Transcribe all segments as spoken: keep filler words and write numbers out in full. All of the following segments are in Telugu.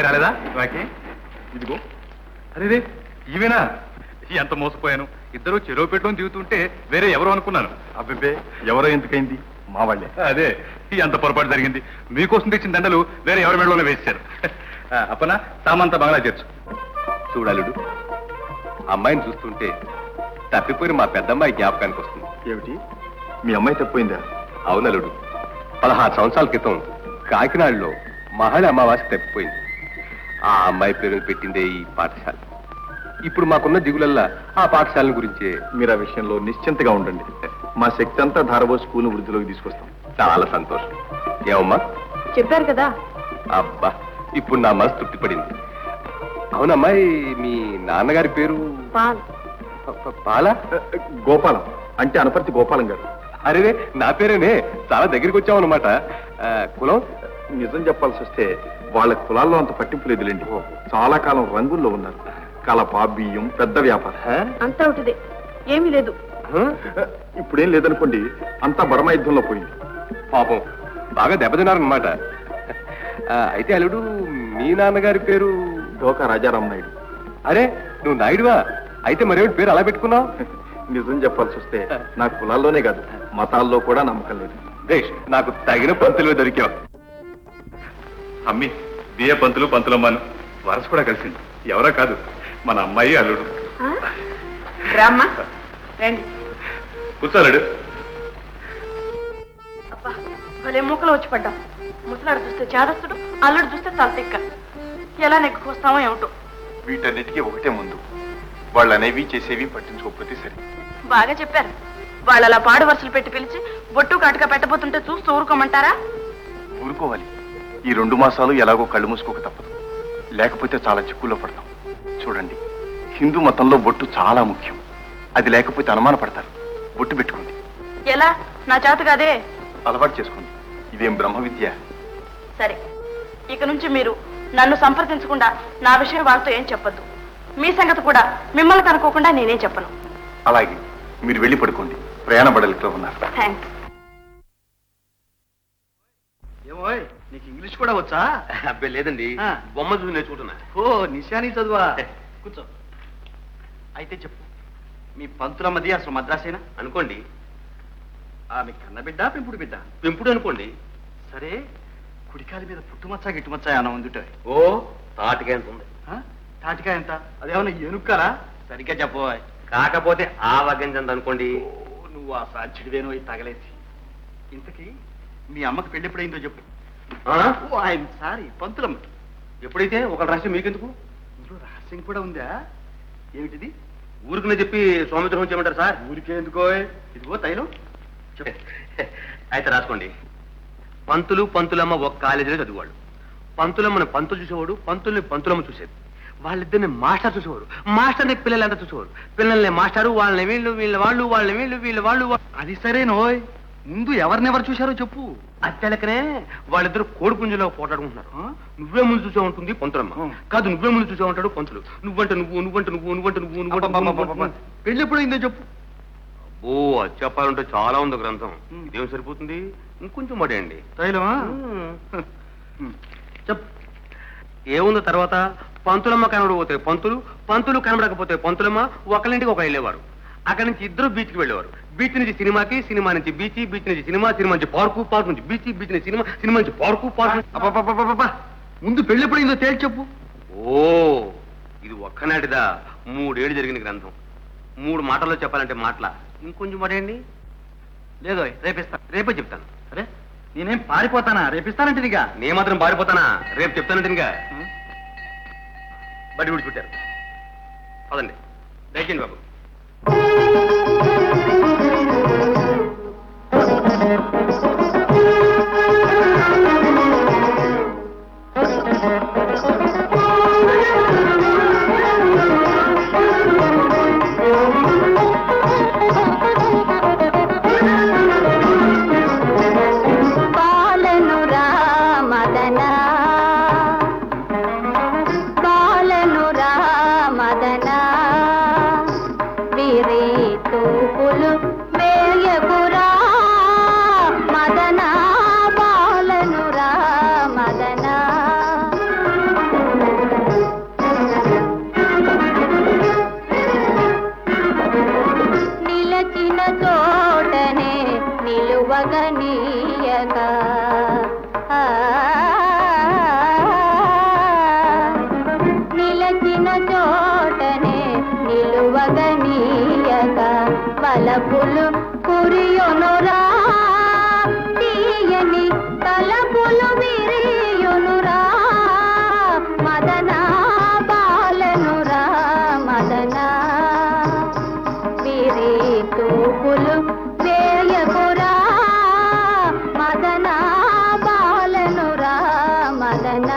అమ్మాయి రాలేదా నాకే? ఇదిగో అరేదే ఈవేనా? ఎంత మోసపోయాను. ఇద్దరు చెరువు పెట్టుకొని దిగుతుంటే వేరే ఎవరో అనుకున్నాను. అబ్బే ఎవరో ఎందుకైంది? మా వాళ్ళే. అదే ఎంత పొరపాటు జరిగింది. మీకోసం తెచ్చిన దండలు వేరే ఎవరి మెడలోనే వేశారు. అప్పనా సామంతా బంగ్లా చేర్చు. చూడాలుడు, అమ్మాయిని చూస్తుంటే తప్పిపోయిన మా పెద్దమ్మాయి జ్ఞాపకానికి వస్తుంది. ఏమిటి, మీ అమ్మాయి తప్పిపోయిందా? అవునలుడు, పదహారు సంవత్సరాల క్రితం కాకినాడలో మహళ అమావాస్య తప్పిపోయింది. ఆ అమ్మాయి పేరుని పెట్టిందే ఈ పాఠశాల. ఇప్పుడు మాకున్న దిగులల్లా ఆ పాఠశాల గురించే. మీరు ఆ విషయంలో నిశ్చింతగా ఉండండి. మా శక్తి అంతా ధారబో స్కూల్ వృద్ధిలోకి తీసుకొస్తాం. చాలా సంతోషం. ఏమమ్మా చెప్పారు కదా. అబ్బా, ఇప్పుడు నా మనసు తృప్తిపడింది. అవునమ్మాయి, మీ నాన్నగారి పేరు? పాల్. పాల? గోపాలం అంటే అనపర్తి గోపాలం గారు. అరే, నా పేరేనే. చాలా దగ్గరికి వచ్చామన్నమాట. కులం? నిజం చెప్పాల్సి వస్తే వాళ్ళ కులాల్లో అంత పట్టింపు లేదులేండి. చాలా కాలం రంగుల్లో ఉన్నారు. కలప, బియ్యం, పెద్ద వ్యాపారం అంతా ఒకటిదే, ఏమీ లేదు. ఇప్పుడేం లేదనుకోండి, అంతా బరమ యుద్ధంలో పోయింది. పాపం బాగా దెబ్బతిన్నారనమాట. అయితే అల్లుడు, మీ నాన్నగారి పేరు? డోకా రాజారాం నాయుడు. అరే, నువ్వు నాయుడువా? అయితే మరేమిటి పేరు అలా పెట్టుకున్నావు? నిజం చెప్పాల్సి వస్తే నా కులాల్లోనే కాదు, మతాల్లో కూడా నమ్మకం లేదు. దేశ్, నాకు తగిన పంతులు దొరికావు. అమ్మి బియ్య పంతులు పంతులమ్మాను వరస కూడా కలిసింది. ఎవరో కాదు, మన అమ్మాయి అల్లుడు. కూర్చోలేడు. అబ్బా, భలే మూకలు వచ్చి పడ్డాం. ముసలాడు చూస్తే చేదస్తుడు, అల్లుడు చూస్తే తలతిక్క. ఎలా నెక్కుకొస్తామో ఏమిటో. వీటన్నిటికీ ఒకటే ముందు, వాళ్ళు అనేవి చేసేవి పట్టించుకోకపోతే సరే. బాగా చెప్పారు. వాళ్ళు అలా పాడు వరుసలు పెట్టి పిలిచి బొట్టు కాటుగా పెట్టబోతుంటే చూస్తూ ఊరుకోమంటారా? ఊరుకోవాలి. ఈ రెండు మాసాలు ఎలాగో కళ్ళు మూసుకోక తప్పదు, లేకపోతే చాలా చిక్కుల్లో పడతాం. చూడండి, హిందూ మతంలో బొట్టు చాలా ముఖ్యం. అది లేకపోతే అనుమాన పడతారు. బొట్టు పెట్టుకుంది. ఎలా? నా చేత కాదే. అలవాటు చేసుకోండి. ఇదేం బ్రహ్మ విద్య. సరే, ఇక నుంచి మీరు నన్ను సంప్రదించకుండా నా విషయం వాళ్ళతో ఏం చెప్పొద్దు. మీ సంగతి కూడా మిమ్మల్ని కనుక్కోకుండా నేనేం చెప్పను. అలాగే, మీరు వెళ్ళి పడుకోండి. ప్రయాణ బడలితో ఉన్నారు. థ్యాంక్స్. ఏమో, నీకు ఇంగ్లీష్ కూడా వచ్చా? అబ్బే లేదండి, బొమ్మ చూసి నేర్చుకుంటున్నా. ఓ, నిశాని చదువా? కూర్చో. అయితే చెప్పు, మీ పంతులమ్మది అసలు మద్రాసేనా? అనుకోండి. ఆమె కన్నబిడ్డ, పెంపుడు బిడ్డ? పెంపుడు అనుకోండి. సరే, కుడికాలి మీద పుట్టుమచ్చ గిట్టుమచ్చ అన్న ఉందిటే. ఓ, తాటికాయ ఎంత ఉంది. తాటికాయ ఎంత? అదేమన్నా ఏనుక్కారా? సరిగ్గా చెప్పు. కాకపోతే ఆ వగ్గంజంత అనుకోండి. నువ్వు ఆ సాధ్యుడివేనో తగలేసి. ఇంతకీ మీ అమ్మకి పెళ్లి ఎప్పుడైందో చెప్పు. ఓ, ఆయన సారీ, పంతులమ్మకి. ఎప్పుడైతే ఒక రహస్యం మీకెందుకు? ఇందులో రహస్యం కూడా ఉందా? ఏమిటిది? ఊరికనే చెప్పి సౌమిత్రం చేయమంటారు సార్? ఊరికే ఎందుకో. ఇదిగో తైలం. అయితే రాసుకోండి. పంతులు పంతులమ్మ ఒక కాలేజీలో చదివాడు. పంతులమ్మని పంతులు చూసేవాడు, పంతుల్ని పంతులమ్మ చూసేది. వాళ్ళిద్దరిని మాస్టర్ చూసేవాడు, మాస్టర్ని పిల్లలంతా చూసేవాడు. పిల్లల్ని మాస్టారు, వాళ్ళని వీళ్ళు, వీళ్ళ వాళ్ళు, వాళ్ళని వీళ్ళు, వీళ్ళ వాళ్ళు. అది సరేనోయ్, ముందు ఎవరినెవరు చూశారో చెప్పు. అత్తెలకనే వాళ్ళిద్దరు కోడి పుంజులో పోటాడుకుంటున్నారు. నువ్వే ముందు చూసే ఉంటుంది పంతులమ్మ. కాదు, నువ్వే ముందు చూసే ఉంటాడు పంతులు. నువ్వంటే నువ్వు, నువ్వంటే నువ్వు, నువ్వంటే నువ్వు, నువ్వు. పెళ్లి ఎప్పుడైందో చెప్పు. ఓ, అది చెప్పాలంటే చాలా ఉంది గ్రంథం. ఇదేం సరిపోతుంది, ఇంకొంచెం మడేయండి. తైలమా? చెప్పు. ఏముందో తర్వాత? పంతులమ్మ కనబడకపోతే పంతులు, పంతులు కనబడకపోతే పంతులమ్మ. ఒకరింటికి ఒక వెళ్ళేవారు. అక్కడి నుంచి ఇద్దరు బీచ్కి వెళ్ళేవారు. బీచ్ నుంచి సినిమాకి, సినిమా నుంచి బీచ్, బీచ్ నుంచి సినిమా, సినిమా నుంచి పార్కు, పార్క్ నుంచి బీచ్, బీచ్ నుంచి సినిమా, సినిమా నుంచి పార్కు, పార్క్. ముందు పెళ్లి ఎప్పుడైందో తేల్చి చెప్పు. ఓ, ఇది ఒక్కనాటిదా? మూడేళ్ళు జరిగిన గ్రంథం. మూడు మాటల్లో చెప్పాలంటే మాటల. ఇంకొంచెం మడేయండి. లేదో, రేపిస్తా. రేపే చెప్తాను. అరే, నేనేం పారిపోతానా? రేపిస్తానంటే నీగా. నే మాత్రం పారిపోతానా? రేపు చెప్తానంటేనిగా. బడి విడిచుట్టారు. పదండి, దయచేయండి బాబు. నీయక నిలచిన చోటనే నిలువగనీయక వలపులు కురియునురా తీయని తలపులు విరియునురా మదనా బాలనురా మదనా విరి తూపులు వేయకురా మదనా బాలనురా మదనా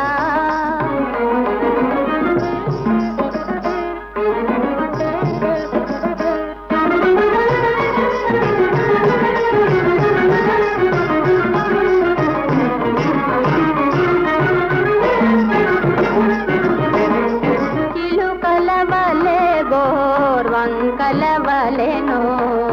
చిలుకల వలె గోర్వంకల వలెనో